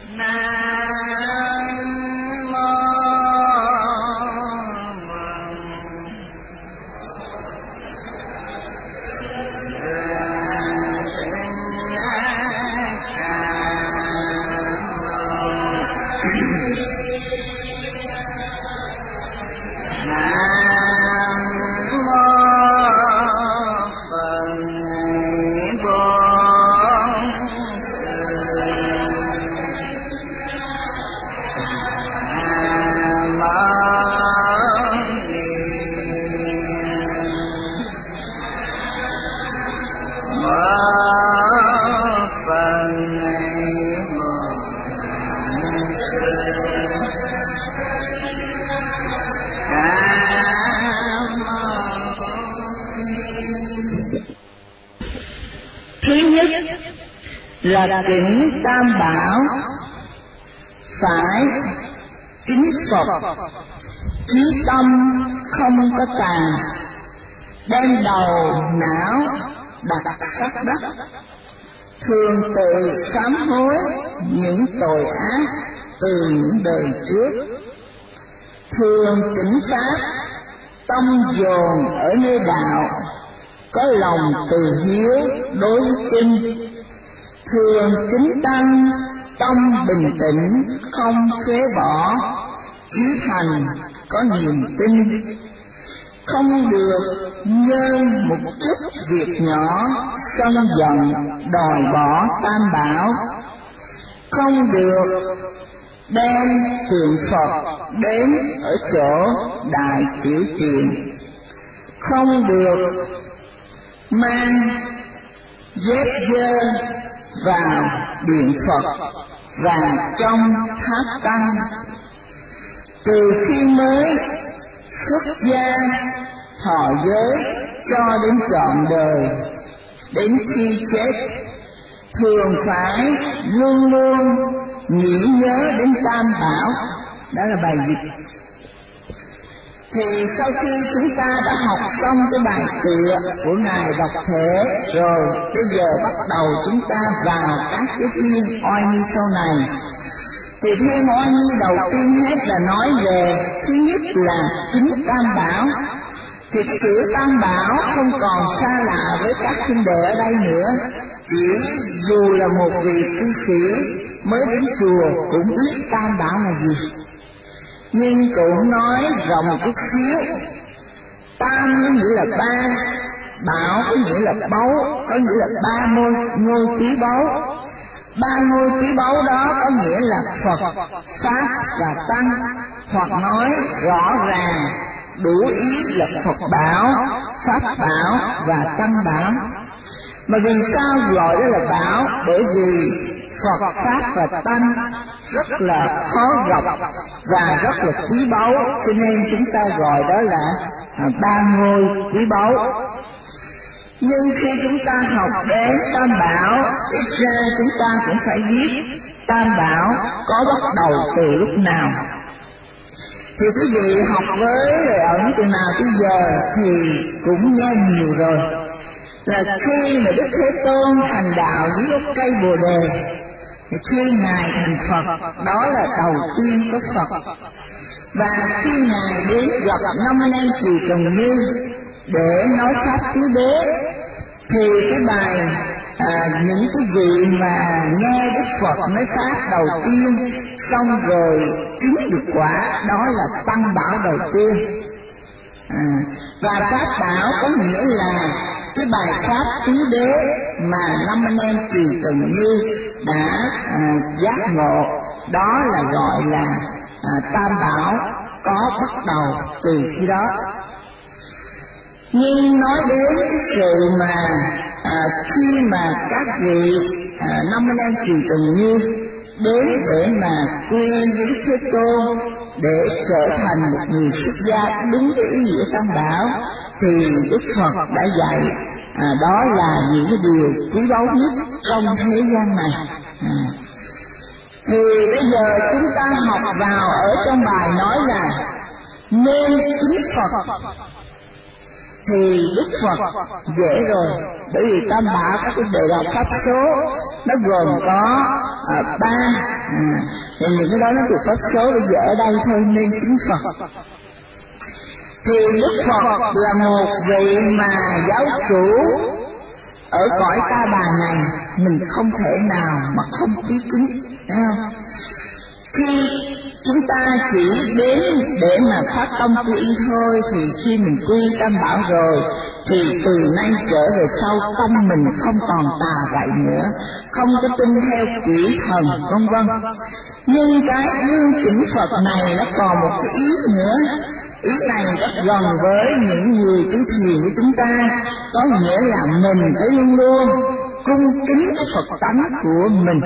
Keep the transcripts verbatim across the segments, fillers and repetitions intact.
là kính Tam Bảo, phải kính Phật, chí tâm không có tà, đem đầu não đặt sát đất, thường tự sám hối những tội ác từ những đời trước, thường kính pháp, tâm dồn ở nơi đạo, có lòng từ hiếu đối với kinh, thường kính tăng, tâm bình tĩnh không phế bỏ, chí thành có niềm tin, không được nhân một chút việc nhỏ sân giận đòi bỏ Tam Bảo, không được đem tượng Phật đến ở chỗ đại tiểu tiện, không được mang dép dơ vào điện Phật và trong tháp tăng. Từ khi mới xuất gia thọ giới cho đến trọn đời, đến khi chết thường phải luôn luôn nghĩ nhớ đến Tam Bảo. Đó là bài dịch. Thì sau khi chúng ta đã học xong cái bài tựa của Ngài Độc Thể rồi, bây giờ bắt đầu chúng ta vào các cái thiên oai nghi sau này. Thì thiên oai nghi đầu tiên hết là nói về, thứ nhất là kính Tam Bảo. Thì cái chữ Tam Bảo không còn xa lạ với các huynh đệ ở đây nữa. Chỉ dù là một vị cư sĩ mới đến chùa cũng biết Tam Bảo là gì, nhưng cũng nói rộng một chút xíu. Tam có nghĩa là ba, bảo có nghĩa là báu, có nghĩa là ba ngôi ngôi quý báu. Ba ngôi quý báu đó có nghĩa là Phật, Pháp và Tăng, hoặc nói rõ ràng đủ ý là Phật bảo, Pháp bảo và Tăng bảo. Mà vì sao gọi đó là bảo? Bởi vì Phật, Pháp và Tăng rất là khó gặp và rất là quý báu, cho nên chúng ta gọi đó là à, ba ngôi quý báu. Nhưng khi chúng ta học đến Tam Bảo, ít ra chúng ta cũng phải biết Tam Bảo có bắt đầu từ lúc nào. Thì quý vị học với Lời Ẩn từ nào tới giờ thì cũng nghe nhiều rồi, là khi mà Đức Thế Tôn thành đạo dưới gốc cây Bồ Đề, thì khi Ngài thành Phật, đó là đầu tiên có Phật. Và khi Ngài đến gặp năm anh em Kiều Trần Như để nói Pháp Tứ Đế, thì cái bài à, những cái vị mà nghe Đức Phật nói Pháp đầu tiên xong rồi chứng được quả, đó là Tăng Bảo đầu tiên. à, Và Pháp Bảo có nghĩa là cái bài Pháp Tứ Đế mà năm anh em Kiều Trần Như đã à, giác ngộ, đó là gọi là à, Tam Bảo có bắt đầu từ khi đó. Nhưng nói đến cái sự mà à, khi mà các vị à, năm anh em Kiều Trần Như đến để mà quy với Thế Tôn để trở thành một người xuất gia đúng với ý nghĩa Tam Bảo, thì Đức Phật đã dạy à, đó là những cái điều quý báu nhất trong thế gian này. à. Thì bây giờ chúng ta học vào ở trong bài nói là nên kính Phật. Thì Đức Phật dễ rồi, bởi vì Tam Bảo các cái đề đọc pháp số nó gồm có à, ba À, thì những cái đó nó thuộc pháp số, bây giờ ở đây thôi nên kính Phật. Thì Đức Phật là một vị mà giáo chủ ở cõi ta bà này, mình không thể nào mà không quý kính, thấy không? Khi chúng ta chỉ đến để mà phát tâm quy y thôi, thì khi mình quy tam bảo rồi thì từ nay trở về sau tâm mình không còn tà vậy nữa, không có tin theo quỷ thần vân vân. Nhưng cái đương kính Phật này nó còn một cái ý nữa. Ý này rất gần với những người tứ thiền của chúng ta, có nghĩa là mình phải luôn luôn cung kính cái Phật tánh của mình,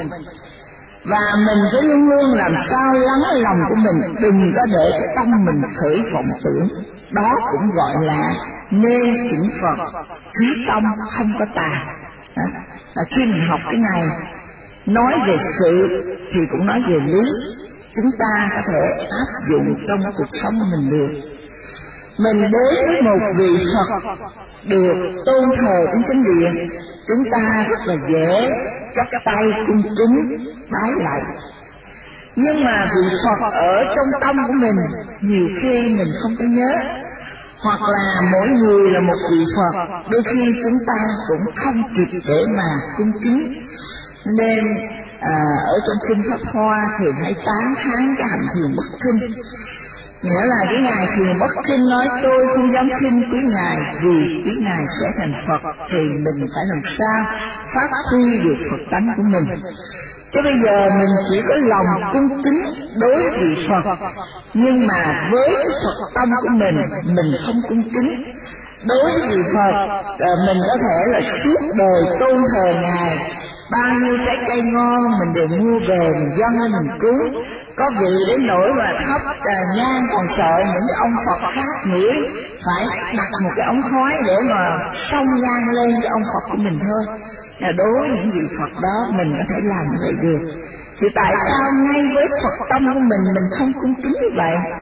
và mình phải luôn luôn làm sao lắng lòng của mình, đừng có để cái tâm mình khởi vọng tưởng. Đó cũng gọi là nên kính Phật, chí tâm không có tà. Đó. Đó, khi mình học cái này, nói về sự thì cũng nói về lý, chúng ta có thể áp dụng trong cuộc sống của mình được. Mình đến với một vị Phật được tôn thờ trên chánh điện, chúng ta rất là dễ chắp tay cung kính bái lại. Nhưng mà vị Phật ở trong tâm của mình nhiều khi mình không có nhớ, hoặc là mỗi người là một vị Phật, đôi khi chúng ta cũng không kịp để mà cung kính. Nên à, ở trong kinh Pháp Hoa thường hay tán thán cái hành thiền bất khinh, nghĩa là cái ngài thiền bất khinh nói tôi không dám khinh quý ngài vì quý ngài sẽ thành Phật, thì mình phải làm sao phát huy được Phật tánh của mình. Chứ bây giờ mình chỉ có lòng cung kính đối với vị Phật, nhưng mà với cái Phật tâm của mình, mình không cung kính. Đối với vị Phật, mình có thể là suốt đời tôn thờ ngài, bao nhiêu trái cây ngon mình đều mua về mình dâng lên mình cúng, có vị đến nỗi mà thắp à, nhang còn sợ những cái ông Phật khác ngửi, phải đặt một cái ống khói để mà xông nhang lên cái ông Phật của mình thôi. Là đối với những vị Phật đó mình có thể làm như vậy được. Thì tại sao ngay với Phật tâm của mình mình không cung kính như vậy?